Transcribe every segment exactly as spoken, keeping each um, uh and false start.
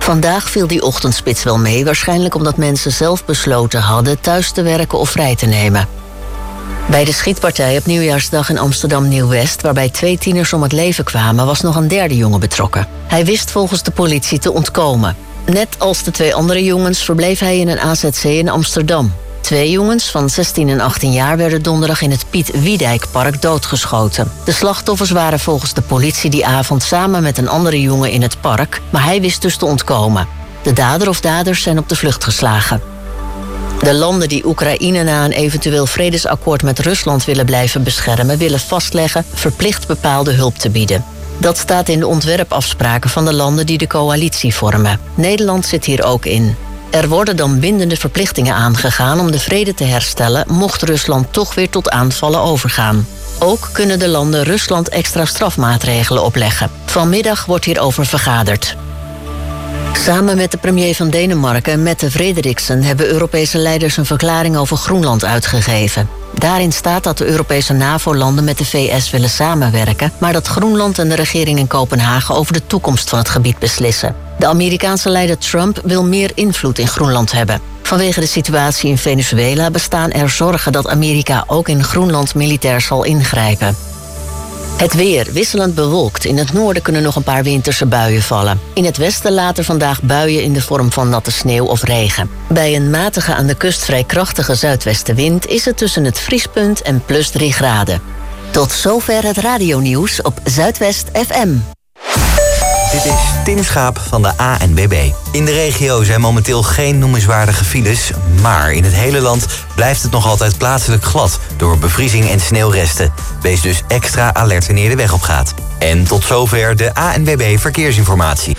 Vandaag viel die ochtendspits wel mee, waarschijnlijk omdat mensen zelf besloten hadden thuis te werken of vrij te nemen. Bij de schietpartij op Nieuwjaarsdag in Amsterdam Nieuw-West, waarbij twee tieners om het leven kwamen, was nog een derde jongen betrokken. Hij wist volgens de politie te ontkomen. Net als de twee andere jongens verbleef hij in een A Z C in Amsterdam. Twee jongens van zestien en achttien jaar werden donderdag in het Piet Wiedijkpark doodgeschoten. De slachtoffers waren volgens de politie die avond samen met een andere jongen in het park, maar hij wist dus te ontkomen. De dader of daders zijn op de vlucht geslagen. De landen die Oekraïne na een eventueel vredesakkoord met Rusland willen blijven beschermen, willen vastleggen verplicht bepaalde hulp te bieden. Dat staat in de ontwerpafspraken van de landen die de coalitie vormen. Nederland zit hier ook in. Er worden dan bindende verplichtingen aangegaan om de vrede te herstellen, mocht Rusland toch weer tot aanvallen overgaan. Ook kunnen de landen Rusland extra strafmaatregelen opleggen. Vanmiddag wordt hierover vergaderd. Samen met de premier van Denemarken, Mette Frederiksen, hebben Europese leiders een verklaring over Groenland uitgegeven. Daarin staat dat de Europese NAVO-landen met de V S willen samenwerken, maar dat Groenland en de regering in Kopenhagen over de toekomst van het gebied beslissen. De Amerikaanse leider Trump wil meer invloed in Groenland hebben. Vanwege de situatie in Venezuela bestaan er zorgen dat Amerika ook in Groenland militair zal ingrijpen. Het weer wisselend bewolkt. In het noorden kunnen nog een paar winterse buien vallen. In het westen later vandaag buien in de vorm van natte sneeuw of regen. Bij een matige aan de kust vrij krachtige zuidwestenwind is het tussen het vriespunt en plus drie graden. Tot zover het radionieuws op Zuidwest F M. Dit is Tim Schaap van de A N W B. In de regio zijn momenteel geen noemenswaardige files, maar in het hele land blijft het nog altijd plaatselijk glad door bevriezing en sneeuwresten. Wees dus extra alert wanneer je de weg op gaat. En tot zover de A N W B Verkeersinformatie.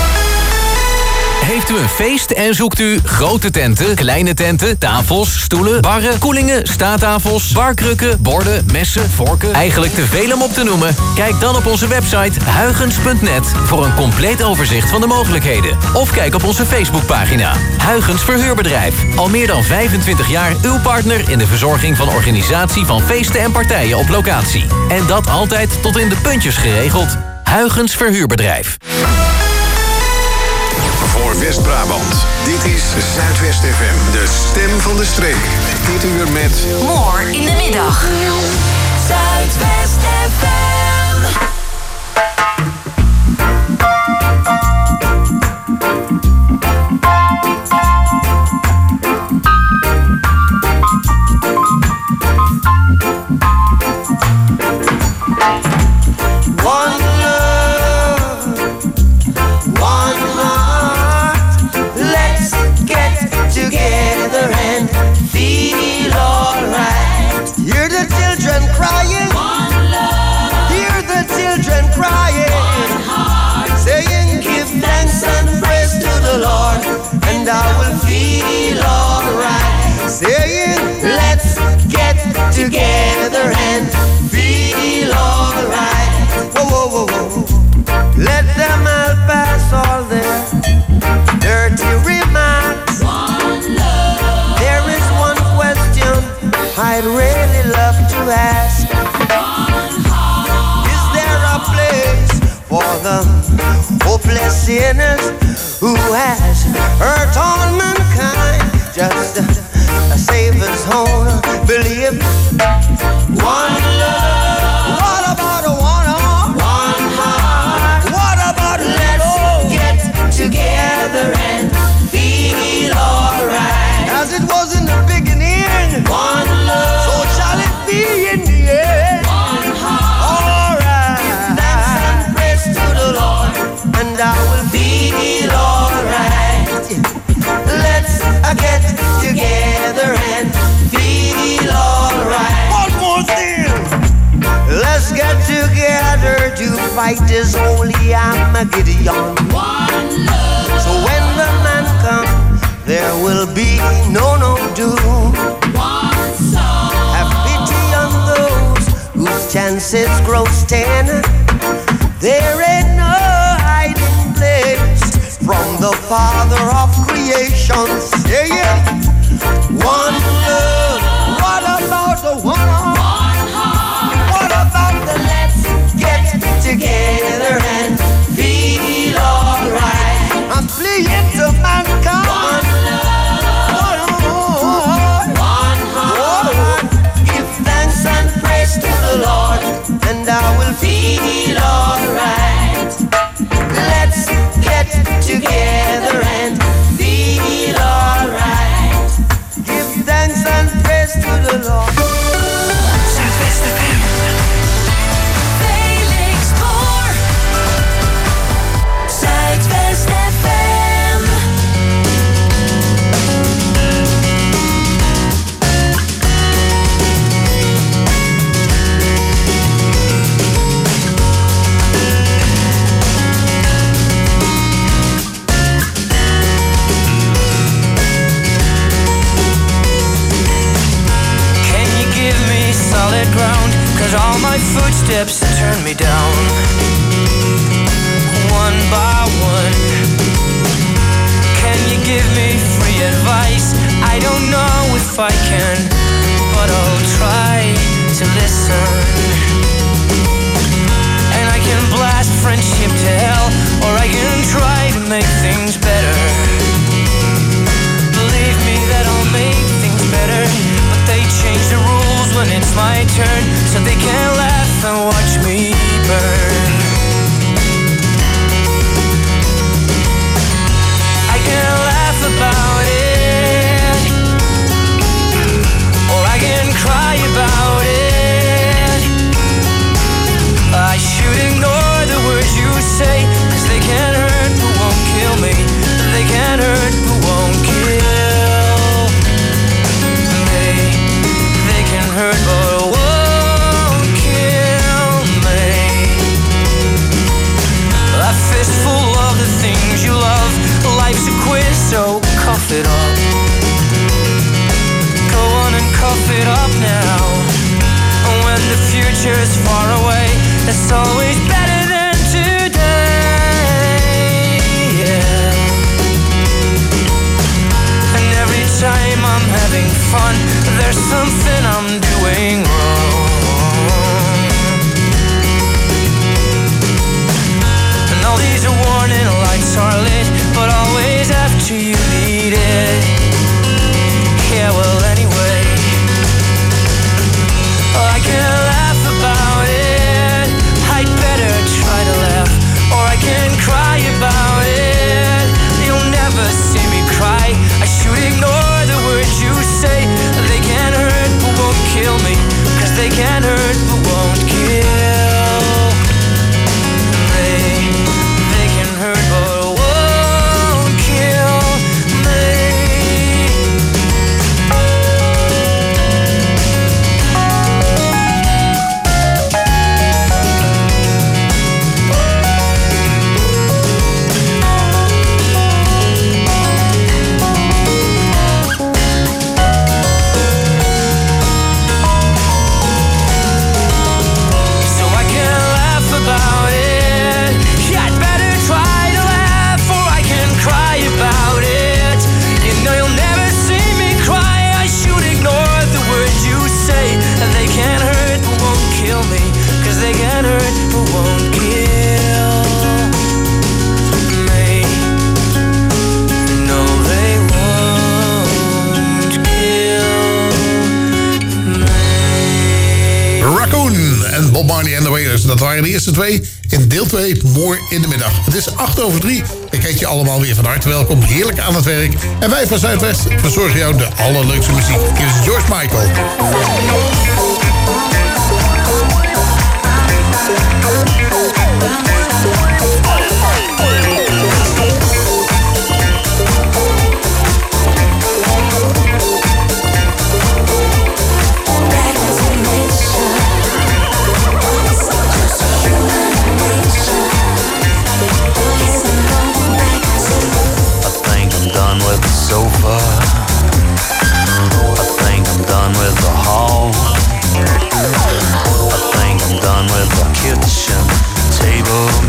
Heeft u een feest en zoekt u grote tenten, kleine tenten, tafels, stoelen, barren, koelingen, staattafels, barkrukken, borden, messen, vorken, eigenlijk te veel om op te noemen? Kijk dan op onze website huygens punt net voor een compleet overzicht van de mogelijkheden. Of kijk op onze Facebookpagina Huygens Verhuurbedrijf. Al meer dan vijfentwintig jaar uw partner in de verzorging van organisatie van feesten en partijen op locatie. En dat altijd tot in de puntjes geregeld. Huygens Verhuurbedrijf. Voor West-Brabant. Dit is Zuidwest F M, de stem van de streek. Dit uur met... More in de middag. Zuidwest F M. And I will feel alright. Saying, let's get together and feel alright. Whoa, whoa, whoa, whoa. Let them all pass all their dirty remarks. One love. There is one question I'd really love to ask. One heart. Is there a place for the hopeless sinners who has hurt all mankind? Just a Savior's own belief. One love. What about a one heart? One heart. What about let's get together and feel alright? As it was in the beginning. One love. So shall it be in the end. One heart. Alright. Give thanks and praise to the Lord, and I will feel alright. Let's uh, get together and feel alright. One more thing. Let's get together to fight this holy Armageddon. One love. So when the man comes, there will be no no doom. One soul. Have pity on those whose chances grow ten. There ain't no hiding place from the Father of creation, saying, one love. What about the one heart? One heart. What about the let's get together and feel alright? I'm pleased. into mankind. One love, one heart. Give thanks and praise to the Lord, and I will feel alright. Let's get together and feel alright. Give thanks and praise to the Lord. Zuidwest F M. Felix Boer. Zuidwest F M. Solid ground, cause all my footsteps turn me down. One by one. Can you give me free advice? I don't know if I can, but I'll try to listen. And I can blast friendship to hell, or I can try to make things better. Believe me that I'll make things better, but they change the rules when it's my turn, so they can laugh and watch me burn. I can laugh about it, or I can cry about it. I should ignore the words you say, cause they can't hurt but won't kill me. They can't hurt but won't kill me. They can hurt but won't kill me. A fistful of the things you love. Life's a quiz, so cough it up. Go on and cough it up now. When the future's far away, it's always better than today. Yeah. And every time I'm having fun, there's something I'm doing wrong. And all these warning lights are lit, but always after you need it. Yeah, well, anyway, I can laugh about it. I'd better try to laugh, or I can cry about it. You'll never see me cry. I should ignore the words you say. They can't hurt but won't kill me, cause they can't hurt but won't kill me. They can hurt but won't kill me. So I can laugh about it. Yeah, I'd better try to laugh, or I can cry about it. You know you'll never see me cry. I should ignore the words you say. And they can't hurt but won't kill me, cause they can't hurt but won't kill me. No, they won't kill me. Raccoon en Bob Marley en The Wailers. Dat waren de eerste twee in deel twee, morgen in de middag. Het is acht over drie. Ik heet je allemaal weer van harte welkom. Heerlijk aan het werk. En wij van Zuidwest verzorgen jou de allerleukste muziek. Hier is George Michael. Done with the sofa. I think I'm done with the hall. I think I'm done with the kitchen table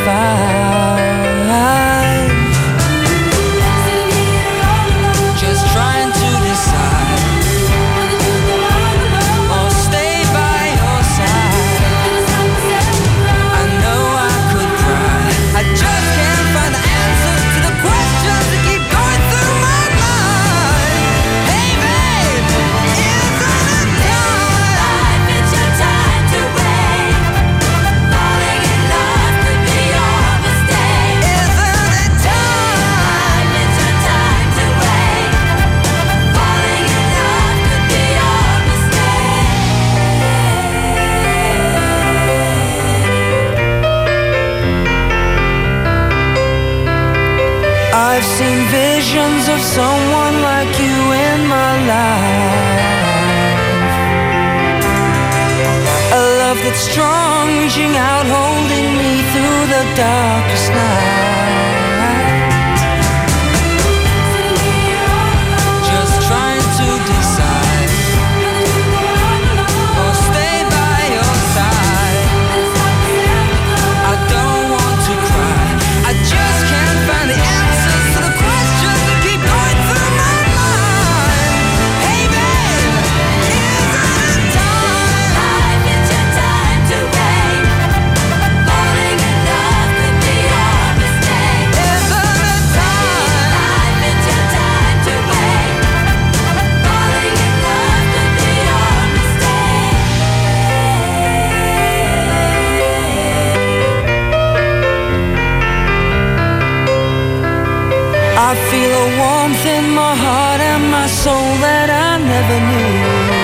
five. Just trying to decide, or stay by your side. I know I could cry, I just can't find the answers to the questions that keep going through my mind. Hey babe, isn't it time? It's your time to wait. Falling in love could be your mistake. Isn't it time? It's your time to wait. Falling in love could be your mistake. I've seen visions of someone like you in my life. A love that's strong, reaching out, holding me through the darkest night. Just trying to decide, or stay by your side. I don't want to cry, I just can't find the answers to the questions that keep going through my mind. Hey babe, isn't it time? It's your time to wait. Falling in love could be your mistake. Isn't it time? It's your time to wait. Falling in love could be your mistake. I feel a warmth in my heart and my soul that I never knew.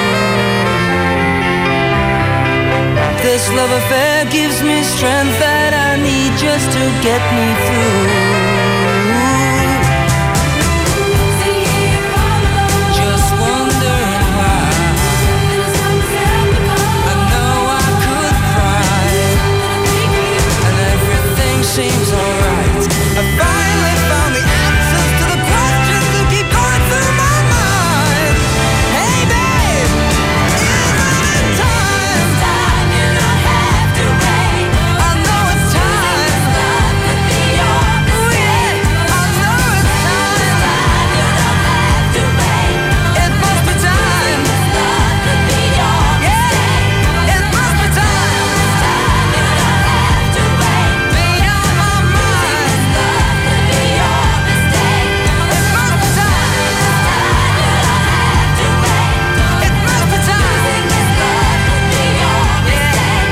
This love affair gives me strength that I need just to get me through. Just wondering why. I know I could cry, and everything seems alright. I finally found the answers to the questions that keep going through my mind. Hey babe, isn't it time? It's time, you don't have to wait. I know it's time. Love could be your mistake. I know it's time. Time, you don't have to wait. It must be time. Love could be your mistake. It must be time. Time, you don't have to wait. Be on my mind. Love could be your mistake. It must be time. Time, you don't have to wait. It must be time. Love could be your mistake.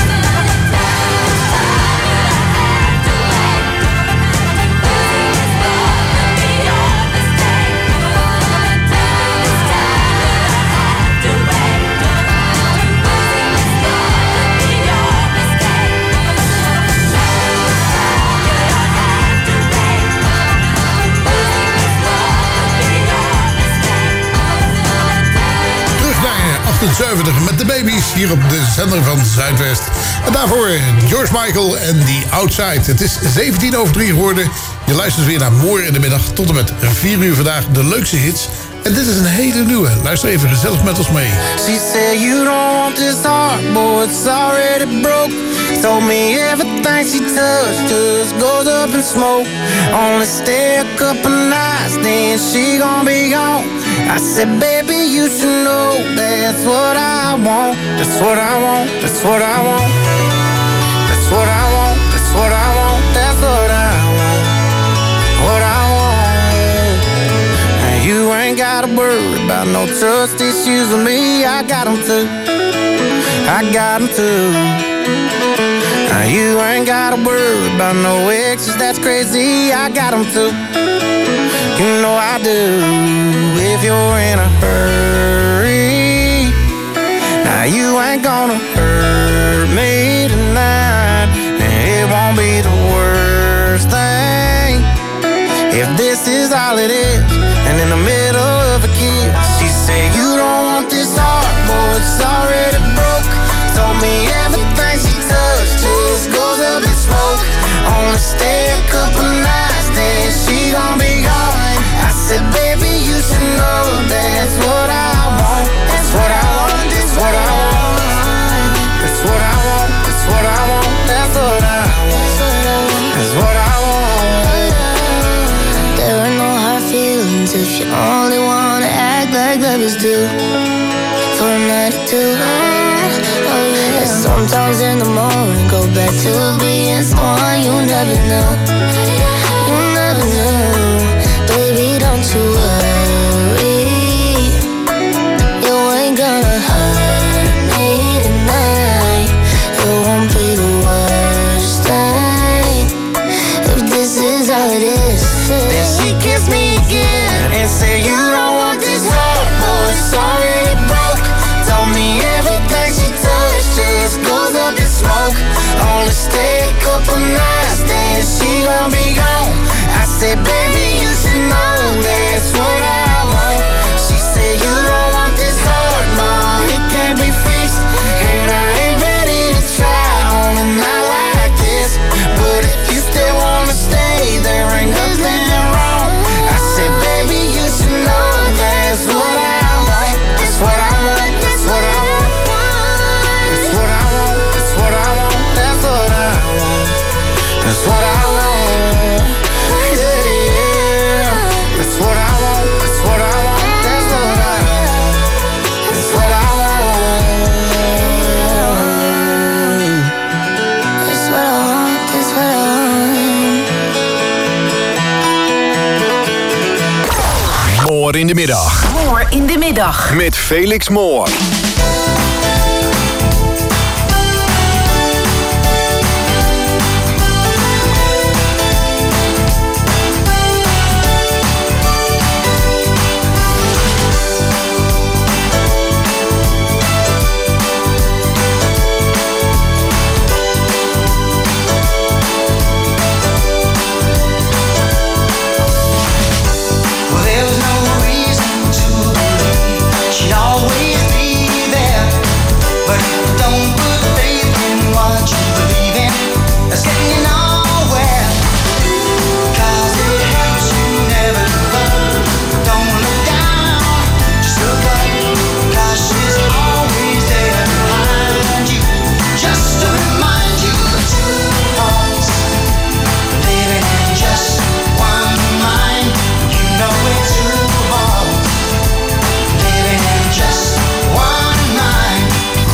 Terug naar achtenzeventig met de Babies hier op de zender van Zuidwest. En daarvoor George Michael en The Outside. Het is zeventien over drie geworden. Je luistert weer naar Mooi in de Middag tot en met vier uur vandaag de leukste hits. En dit is een hele nieuwe. Luister even gezellig met ons mee. She said you don't want this heart, boy, it's already broke. Told me everything she touched just goes up in smoke. Only stay a couple nights, then she gon' be gone. I said, baby, you should know that's what I want. That's what I want, that's what I want. That's what I want, that's what I want. That's what I want. What I want. And you ain't gotta worry about no trust issues with me. I got them too. I got them too. Now you ain't gotta worry about no exes, that's crazy. I got them too. You know I do. If you're in a hurry, now you ain't gonna hurt me tonight. And it won't be the worst thing if this is all it is. And in the middle of a kiss, she said you don't want this heart, boy, it's already broke. Told me everything she touched just goes up in smoke. Only stay a couple nights, then she gon' be gone. I said, baby, you should know that's what I want. That's what I want, that's what I want. That's what I want, that's what I want. That's what I want. like lovers do, for a night or two. Oh yeah. And sometimes in the morning, go back to being someone you never knew. You never knew. Baby, don't you worry, you ain't gonna hurt me tonight. It won't be the worst thing if this is all it is. Then she kissed me again and said, you don't want this heart, boy, it's already broke. Told me everything she touched just goes up in smoke. Only stay a couple nights, then she gon' be gone. I said, baby, you should know that's what I want. She said, you don't want this heart, mom, it can't be fixed. And I ain't ready to try on a night like this. But if you still wanna stay, there ain't nothing wrong. I said, baby, you should know that's what I want. That's what I want, that's what I want. That's what I want, that's what I want. That's what I want. That's what I want. Yeah, yeah. That's what I want, that's what I want. That's what I want. That's what I want. That's what I want, that's what I want. Moor in de middag. Moor in de middag. Met Felix Moor. Well, there was no reason to believe she'd always be there. But don't put faith in what you believe in. That's getting you nowhere. Cause it helps you never look up. Don't look down, just look up. Cause she's always there behind you. Just to remind you of two hearts living in just one mind. You know it's two hearts living in just one mind.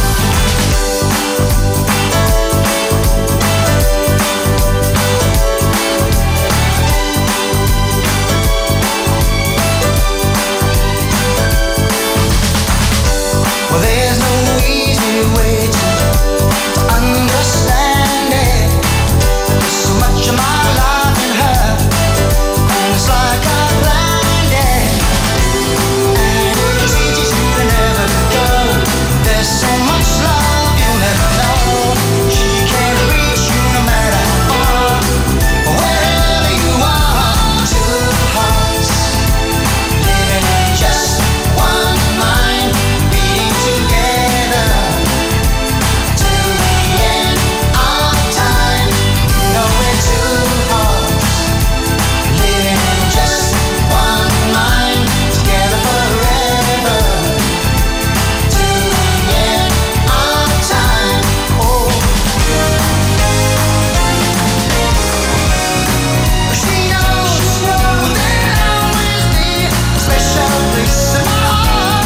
Well, there's no easy way to, to understand it. There's so much of my life in her, and it's like I planned it. And it's easy to never go. There's so much love you'll never know. She can't reach you no matter how far, wherever you are. Two hearts living in just one mind, beating together till the end of time. You know we're two hearts living in just one mind, together forever till the end of time. Oh, she knows there'll always be a special place in my heart.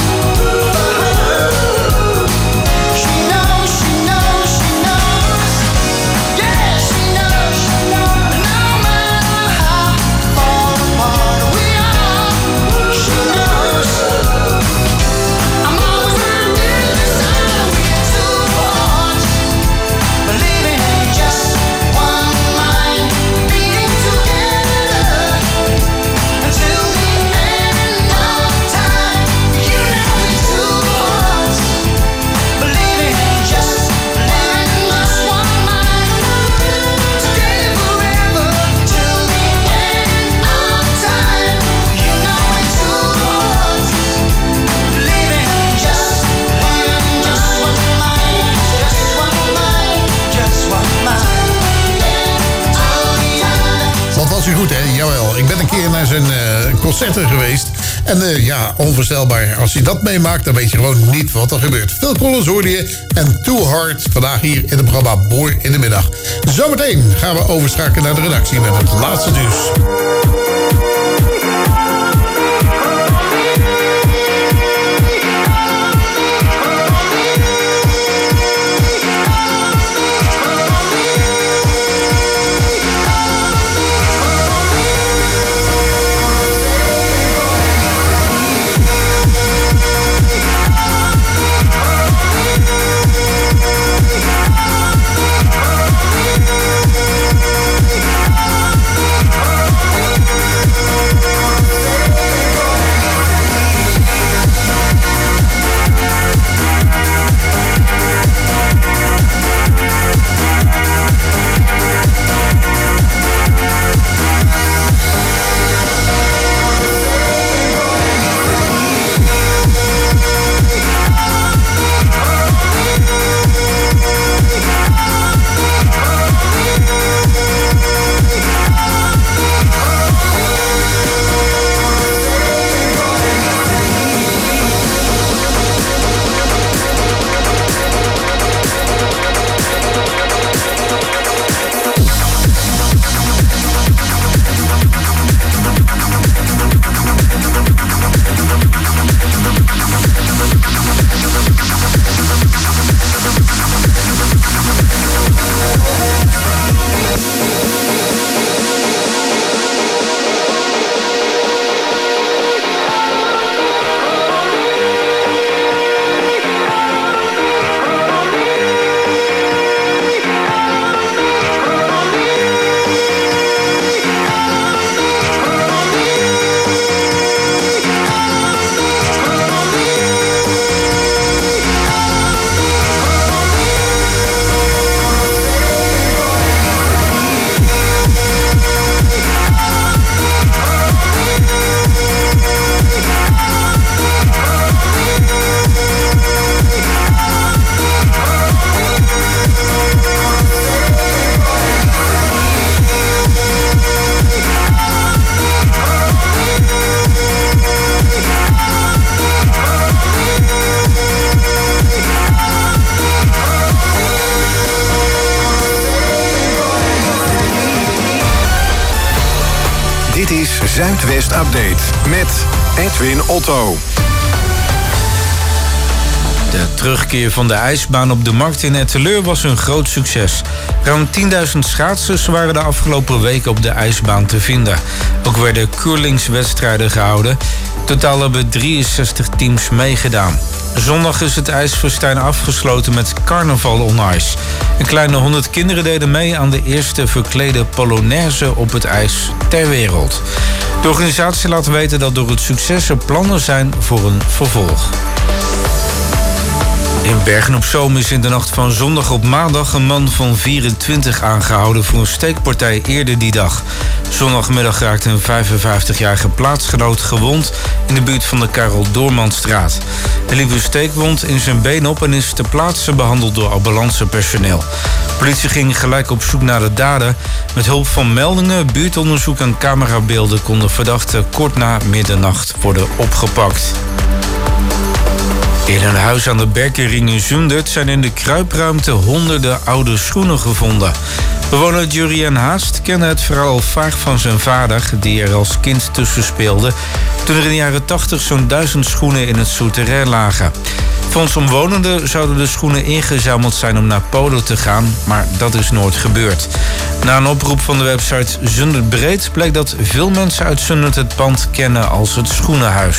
She knows, she knows, she knows. Yeah, she knows, she knows. No matter how far apart we are, she knows. I'm always right there beside. We're two hearts living in just one mind, beating together until the end of time. You know we're two hearts living in just, living in just one mind, together forever till the end of time. You know we're two hearts living in just, living in just one mind, just one mind, just one mind. Wat was u goed, hè? Jawel. Ik ben een keer naar zijn eh, concerten geweest. En eh, ja, onvoorstelbaar. Als je dat meemaakt, dan weet je gewoon niet wat er gebeurt. Phil Collins hoorde je en Too Hard vandaag hier in het programma Moor in de Middag. Zometeen gaan we overschakelen naar de redactie met het laatste nieuws. Dit is Zuidwest Update met Edwin Otto. De terugkeer van de ijsbaan op de markt in Etteleur was een groot succes. Ruim tienduizend schaatsers waren de afgelopen weken op de ijsbaan te vinden. Ook werden curlingswedstrijden gehouden. Totaal hebben drieënzestig teams meegedaan. Zondag is het ijsfestijn afgesloten met Carnaval on Ice. Een kleine honderd kinderen deden mee aan de eerste verklede Polonaise op het ijs ter wereld. De organisatie laat weten dat door het succes er plannen zijn voor een vervolg. In Bergen op Zoom is in de nacht van zondag op maandag een man van vierentwintig aangehouden voor een steekpartij eerder die dag. Zondagmiddag raakte een vijfenvijftigjarige plaatsgenoot gewond in de buurt van de Karel Doormanstraat. Hij liep een steekwond in zijn been op en is ter plaatse behandeld door ambulancepersoneel. De politie ging gelijk op zoek naar de dader. Met hulp van meldingen, buurtonderzoek en camerabeelden kon de verdachte kort na middernacht worden opgepakt. In een huis aan de Berkering in Zundert zijn in de kruipruimte honderden oude schoenen gevonden. Bewoner Jurien Haast kende het verhaal al vaak van zijn vader, die er als kind tussen speelde, toen er in de jaren tachtig zo'n duizend schoenen in het souterrain lagen. Volgens omwonenden zouden de schoenen ingezameld zijn om naar Polen te gaan, maar dat is nooit gebeurd. Na een oproep van de website Zundert Breed bleek dat veel mensen uit Zundert het pand kennen als het schoenenhuis.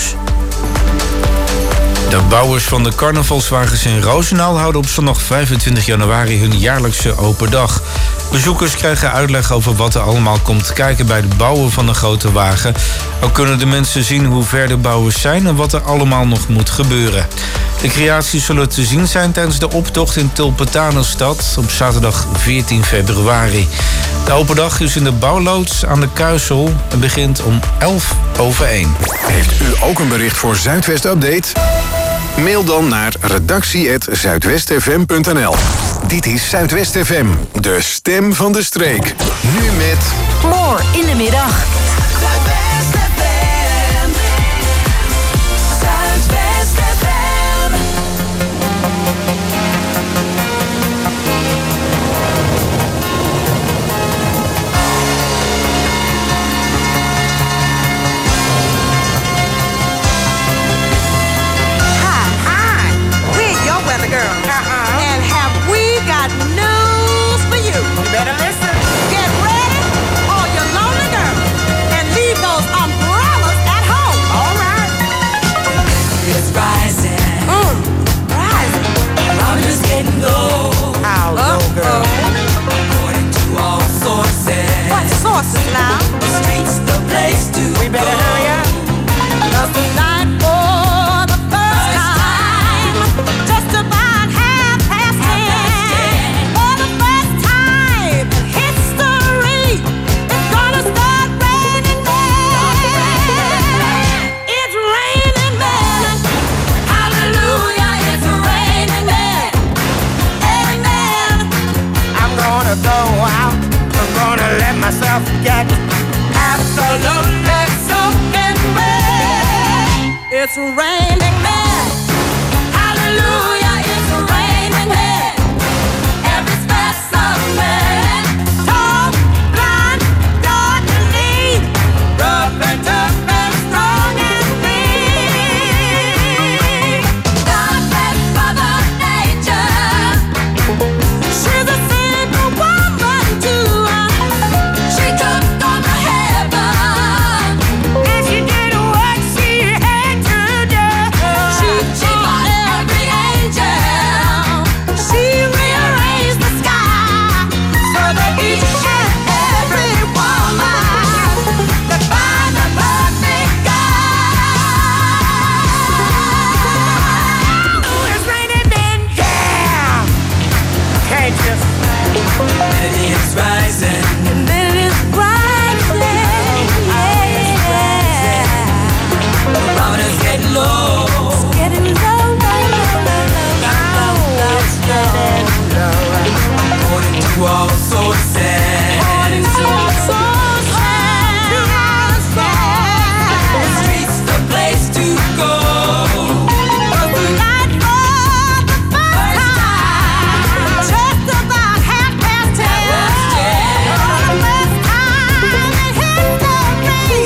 De bouwers van de carnavalswagens in Roosendaal houden op zondag vijfentwintig januari hun jaarlijkse open dag. Bezoekers krijgen uitleg over wat er allemaal komt kijken bij het bouwen van de grote wagen. Ook kunnen de mensen zien hoe ver de bouwers zijn en wat er allemaal nog moet gebeuren. De creaties zullen te zien zijn tijdens de optocht in Tulpentanenstad op zaterdag veertien februari. De open dag is in de bouwloods aan de Kuisel en begint om elf over één. Heeft u ook een bericht voor Zuidwest Update? Mail dan naar redactie apenstaartje zuidwestfm punt n l. Dit is Zuidwest F M, de stem van de streek. Nu met... More in de middag. Zuidwest F M. Zuidwest F M. Girl. Uh-huh. And have we got news for you? You better listen. Get ready, all you lonely girls, and leave those umbrellas at home. All right. It's rising. Mm. Rising. Rounders getting low. How low, girl? According to all sources. What sources now? The streets, the place to We better go. hurry up. 'Cause tonight, for the first time, just about half past ten, for the first time in history, it's gonna start raining men. It's raining men. Hallelujah, it's raining men. Amen. I'm gonna go out. I'm gonna let myself get absolutely soaking wet. It's raining men. Hallelujah, it's raining men. Every specimen, tall, blind, dark and neat, rough and tough and strong and weak. God bless Mother Nature. She's a simple woman too. She took on the heaven, and she did what she had to do. She, she fought every angel. She rearranged the sky so that each and every woman could find the perfect God. Oh, it's raining men, yeah. Can't you? And it's rising. And then it's rising, yeah. The barometer's getting low. Getting low, low, low, low, low, low, low, low. According to all sources. According to all sources, The streets, the place to go. tonight for the first time, just about half past ten, for the first time in history,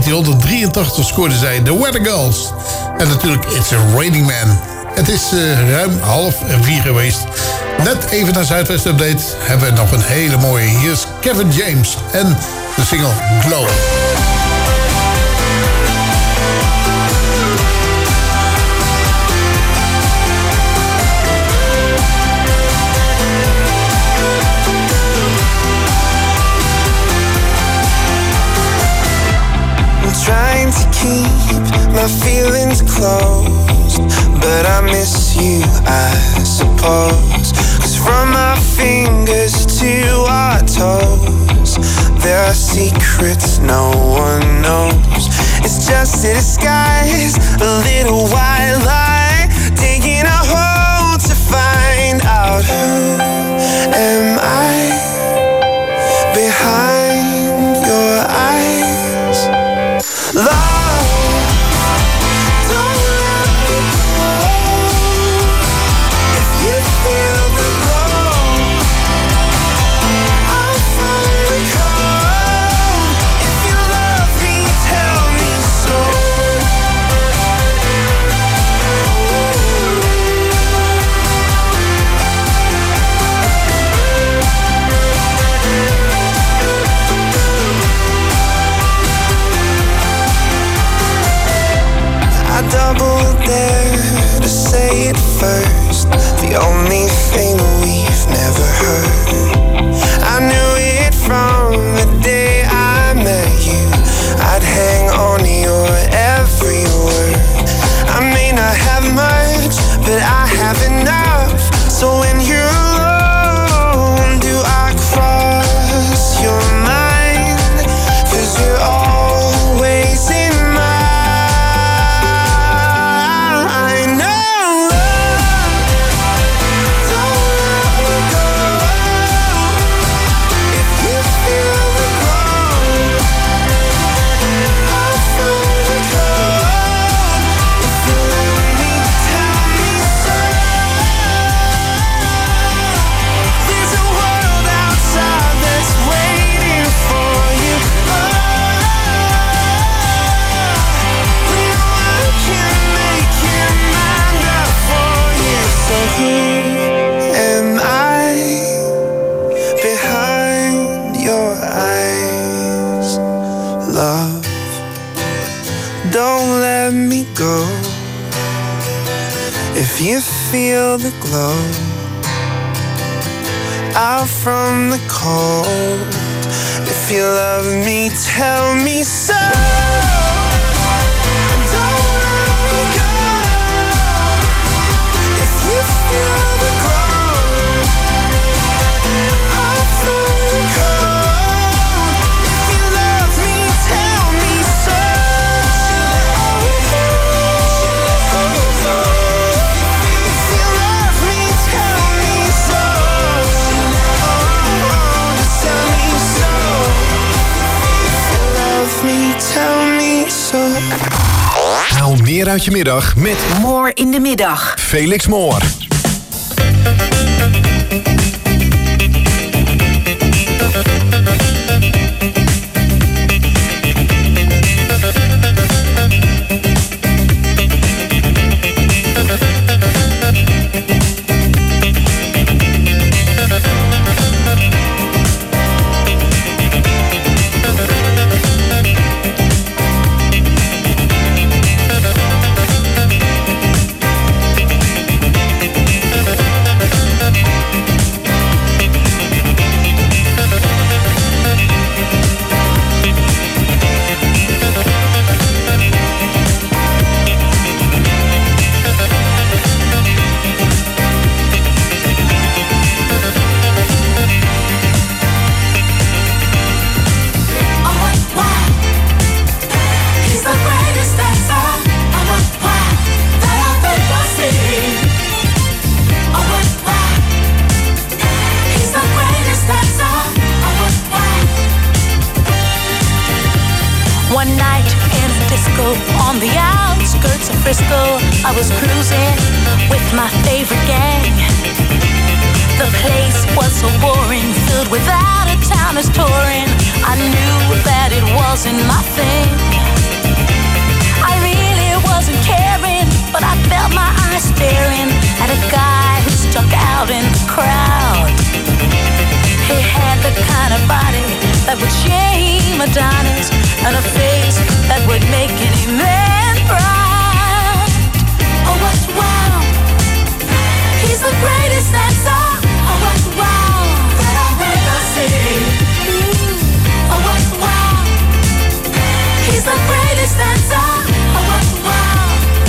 negentienhonderddrieëntachtig scoorden zij The Weather Girls. En natuurlijk It's a Raining Man. Het is uh, ruim half vier geweest. Net even naar Zuidwest Update hebben we nog een hele mooie. Hier is Kevin James en de single Glow. Trying to keep my feelings closed, but I miss you, I suppose. 'Cause from our fingers to our toes, there are secrets no one knows. It's just a disguise, a little white lie, taking a hold to find out who am I behind your eyes. Love, don't let me go. If you feel the glow, I'll find the cold. If you love me, tell me so. I double dare to say it first, the only thing we've never heard. I knew it from the day I met you. I'd hang on to your every word. I may not have much, but I have enough. So when you're alone, do I cross your mind? 'Cause you're always in my don't let me go. If you feel the glow out from the cold, if you love me, tell me so. Don't let me go. If you feel the glow out from the cold, if you love me, tell me so. Tell me so. Haal meer uit je middag met More in de middag. Felix Moore. On the outskirts of Frisco, I was cruising with my favorite gang. The place was so boring, filled with out-of-towners touring. I knew that it wasn't my thing. felt my eyes staring at a guy who stuck out in the crowd. He had the kind of body that would shame Adonis and a face that would make any man proud. Oh, what wow! He's the greatest dancer. Oh, what wow! That I've ever seen. Mm. Oh, what wow! He's the greatest dancer. Oh, what wow!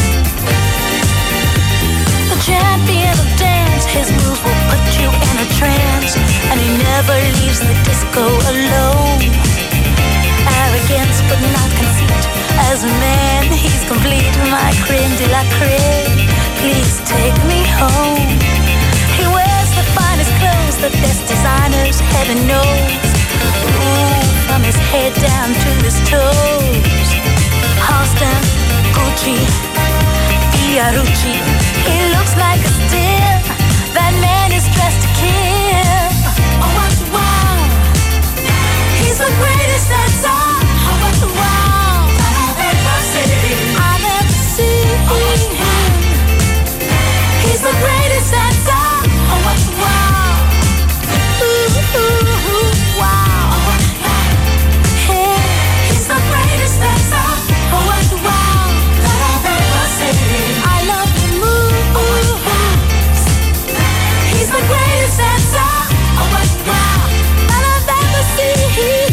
The champion of dance, his moves will put you in a trance, and he never leaves the disco alone. Arrogance but not conceit, as a man he's complete. My creme de la creme, please take me home. He wears the finest clothes, the best designers, heaven knows. Ooh, from his head down to his toes. Halston, Gucci, Fiorucci, he looks like a steal. That man is dressed to kill. Oh, what wow! He's the greatest dancer. Oh, what wow! I've ever seen. I've ever seen. him. He's the greatest dancer. Oh, what wow! Ooh, ooh, ooh, wow! Oh, what wow! Hey, he's the greatest dancer. Oh, what wow! That I've ever seen. I love the moves. He's the greatest dancer. Oh, what wow! That I've ever seen.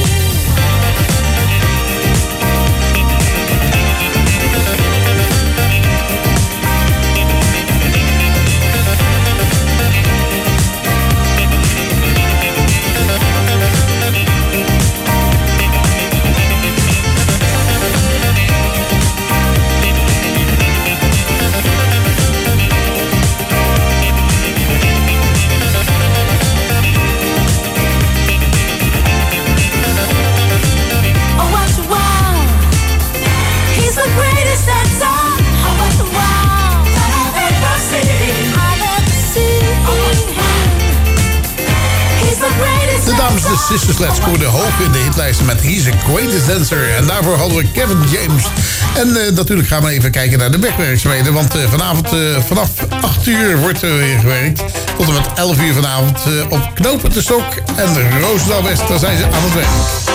De dames de Sister Sledge scoorden hoog in de hitlijsten met He's a Greatest Dancer. En daarvoor hadden we Kevin James. En uh, natuurlijk gaan we even kijken naar de wegwerkzaamheden. Want uh, vanavond uh, vanaf acht uur wordt er weer gewerkt. Tot en met elf uur vanavond uh, op Knopen de Stok en Roosendaal West. Daar zijn ze aan het werk.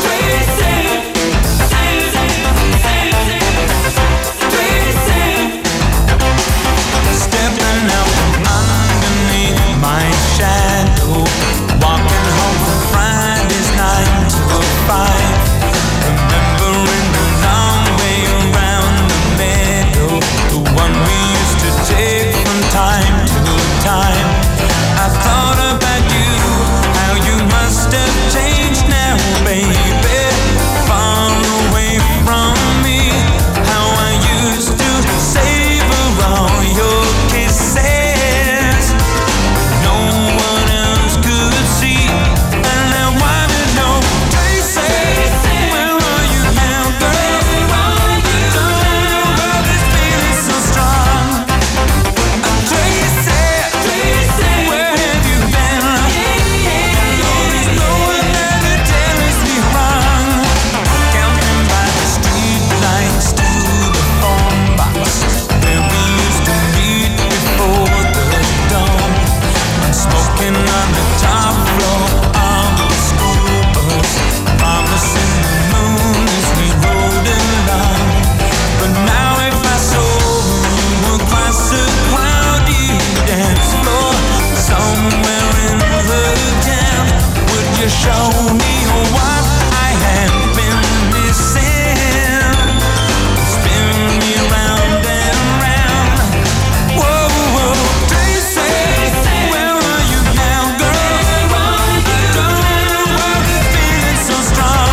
Stepping out from underneath my shadow, walking home from Friday's nine to five, remembering the long way around the meadow, the one we used to take from time to time. I thought about you, how you must have changed now, baby, far away from me, how I used to savor all your kisses. No one else could see, and I wanna know, Tracy, where are you now, girl? Don't know this feeling so strong. Tracy, where have you been? No, there's no one there to tell us me wrong. Counting by the street lights to the phone box where we used to meet before the dawn. Smoking on the top floor of the school bus, promising the moon as we rode along. But now if I saw you across a cloudy dance floor somewhere in the town, would you show me what I had been missing? Spin me round and round. Whoa, whoa, Tracy, where are you now, girl? Don't know why this feeling so strong.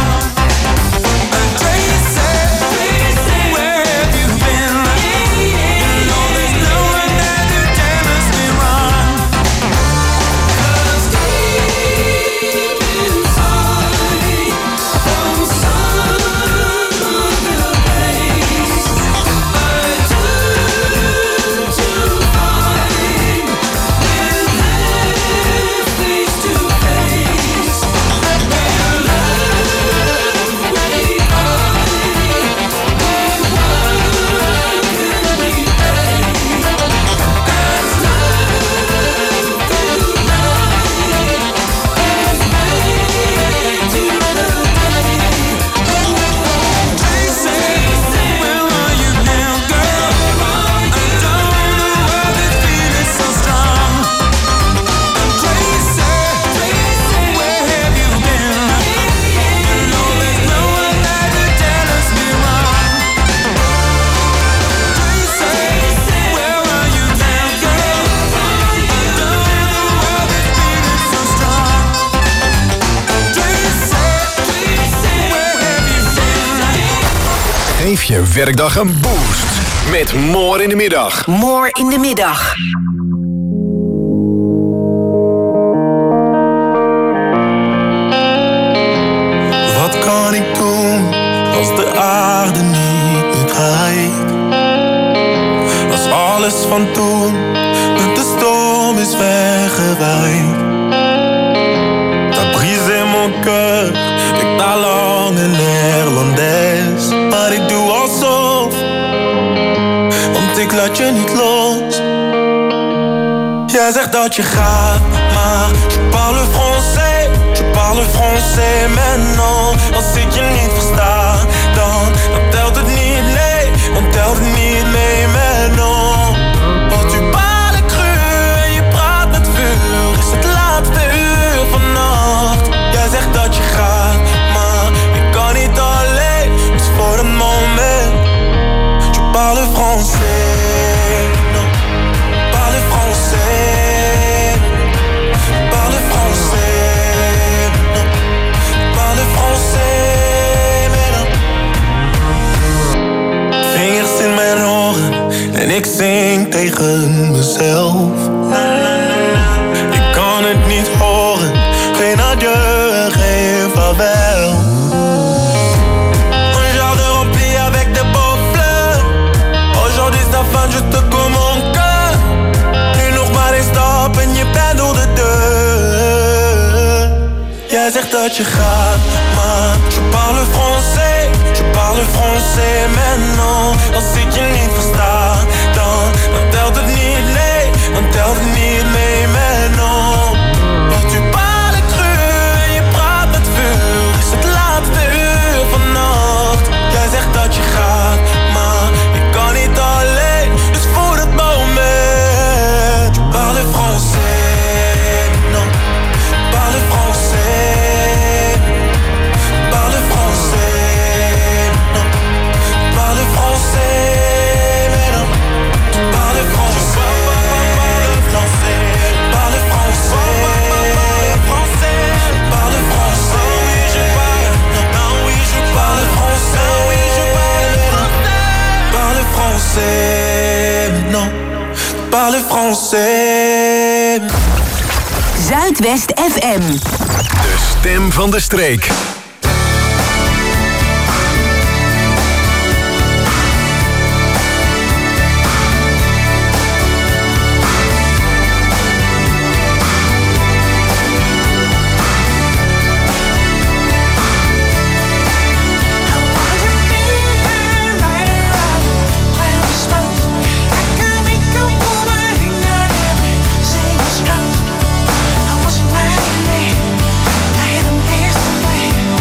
Tracy, where have you been? No, there's no one there to tell us we're wrong. 'Cause deep inside Geef je werkdag een boost met More in de Middag. More in de Middag. Wat kan ik doen als de aarde niet meer draait? Als alles van toen met de storm is weggewaaid. Dat brise in mon cœur, ik taal lang in Nederlands. Maar ik doe alsof, want ik laat je niet los. Jij zegt dat je gaat, maar je parle français, je parle français maintenant. Als ik je niet versta, dan, dan telt het niet, nee, dan telt het niet mee maintenant. Want tu parles cru en je praat met vuur, is het laatste uur vannacht. Jij zegt dat je gaat, maar ik kan niet alleen, dus voor een moment. Je parle français, non, parle français, parle français, non, parle français, non. Vingers in mijn oren en ik zing tegen mezelf. Ik kan het niet horen, geen adieu, geen vaarwel. Un jardin rempli avec des beaux fleurs. Aujourd'hui ça fin juste comme mon cœur. Nu nog maar één stap en je bent door de deur. Jij zegt dat je gaat, maar je parle français, je parle français maintenant. Als ik je niet versta, dan, dan telt het niet, nee, dan telt het niet mee maintenant. Want tu parles cru en je praat met vuur, is het laatste uur vannacht. Jij zegt dat je gaat, maar ik kan niet alleen, dus voor het moment. Je parle français, non, parle français, parle français, non, parle français, mais non, parle français, parle français, parle français, oui je parle, non oui je parle français, oui je parle, parle français, non, parle français. Zuidwest F M. De stem van de streek. I wasn't right, I had them dancing away.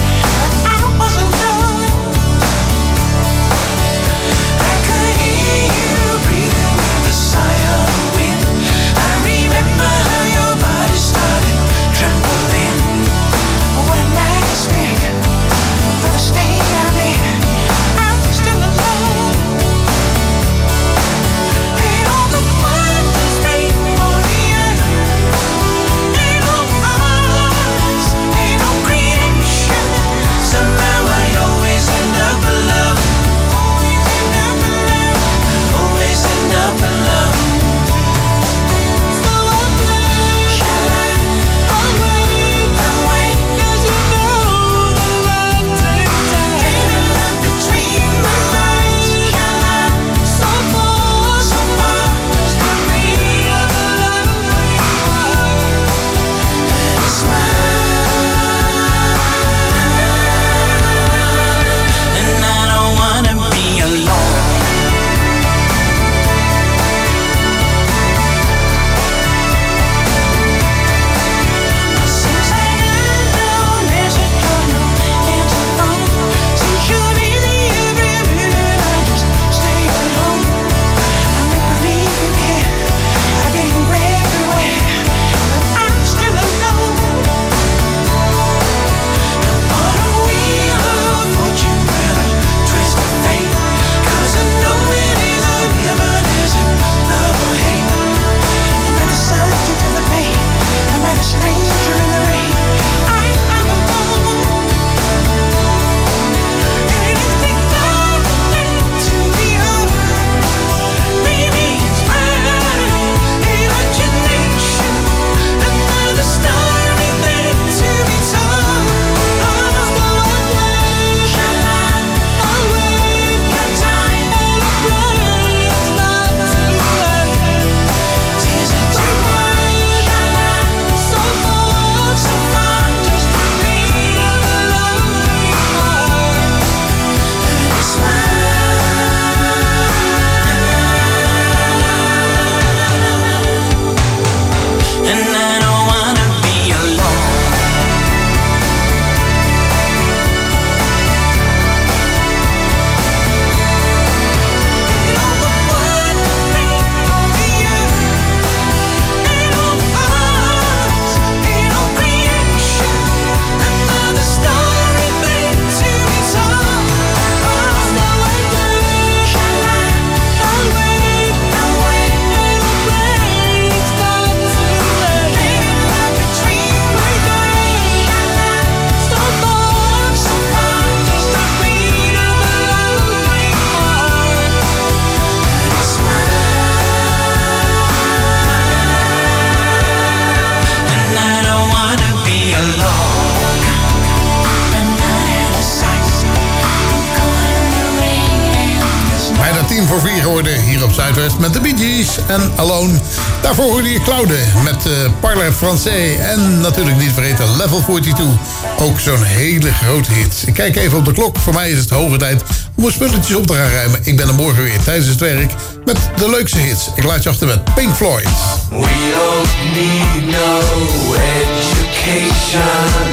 Zuidwest met de Bee Gees en Alone. Daarvoor hoorde je Claude met uh, Parler Français. En natuurlijk niet vergeten Level tweeënveertig. Ook zo'n hele grote hit. Ik kijk even op de klok. Voor mij is het hoge tijd om mijn spulletjes op te gaan ruimen. Ik ben er morgen weer tijdens het werk met de leukste hits. Ik laat je achter met Pink Floyd. We don't need no education.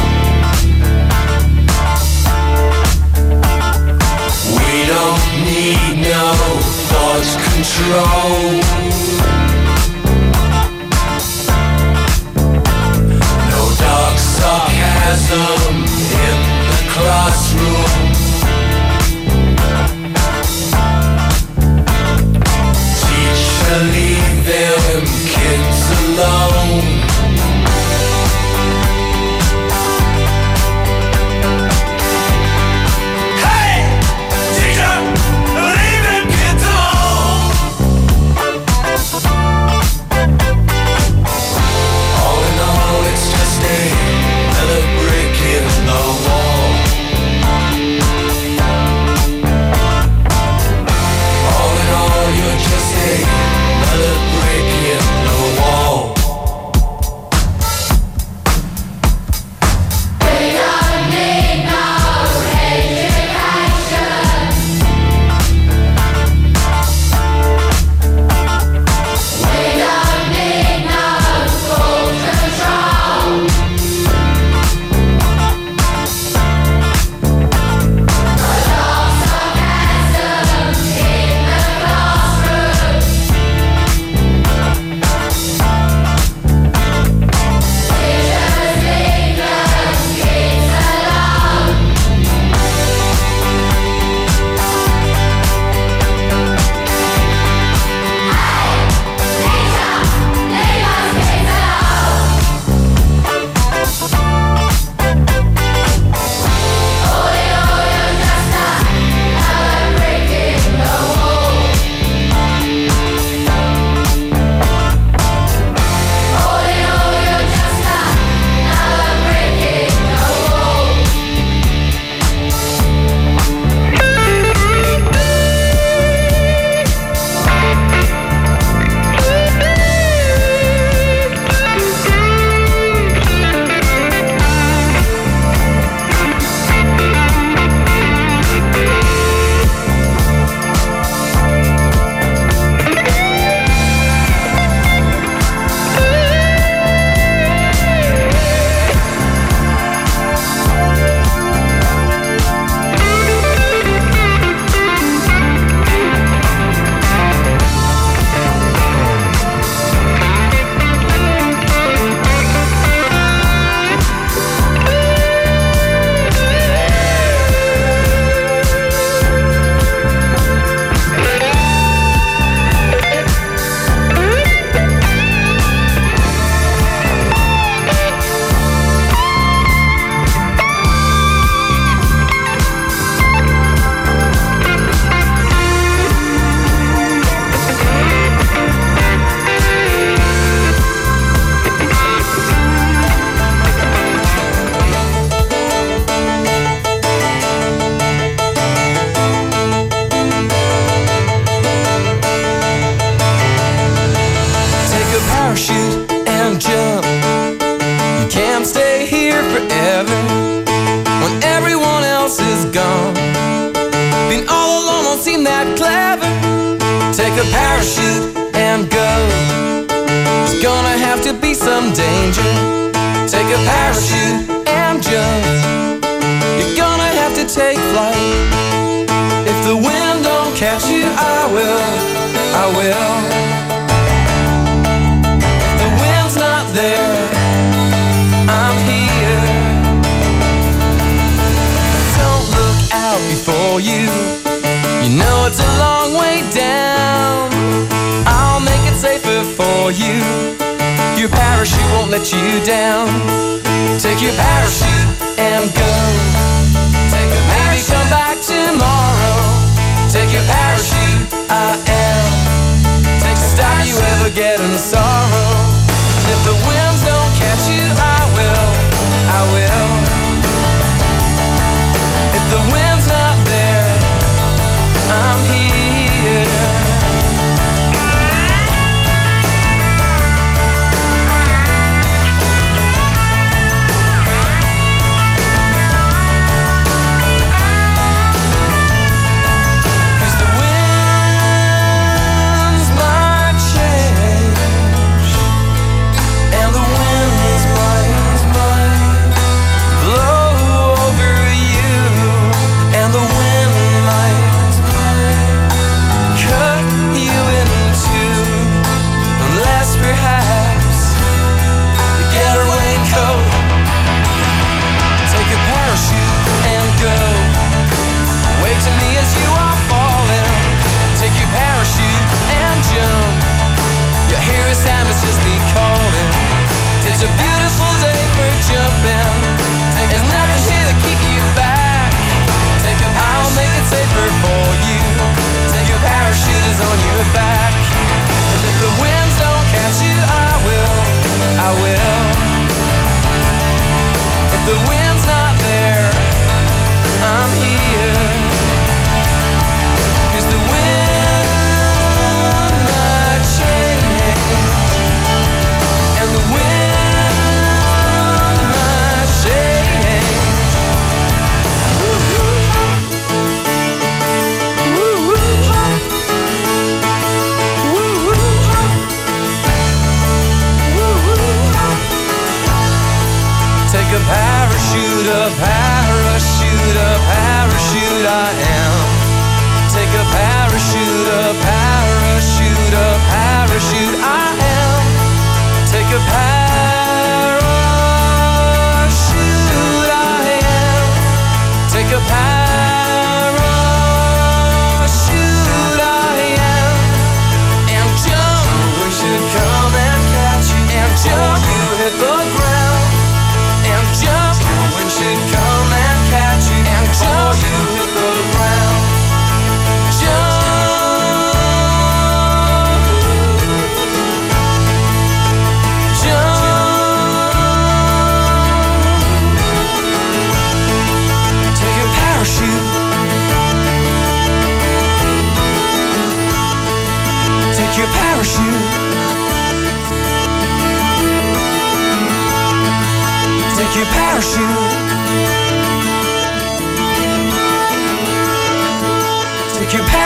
We don't need no thought control. No dark sarcasm in the classroom. Teacher, leave them kids alone. If the wind's not there, I'm here. the wind's not there, I'm here. 'Cause the wind might change, and the wind might change. Take a parachute, a parachute, a parachute I am. Take a parachute, a parachute, a parachute I am. Take a parachute I am. Take a parachute I am. And jump, we should come and catch you. And jump, you hit the ground. And jump, we should come and catch you. And jump, you hit the ground. Take your parachute. Take your parachute. Take your parachute.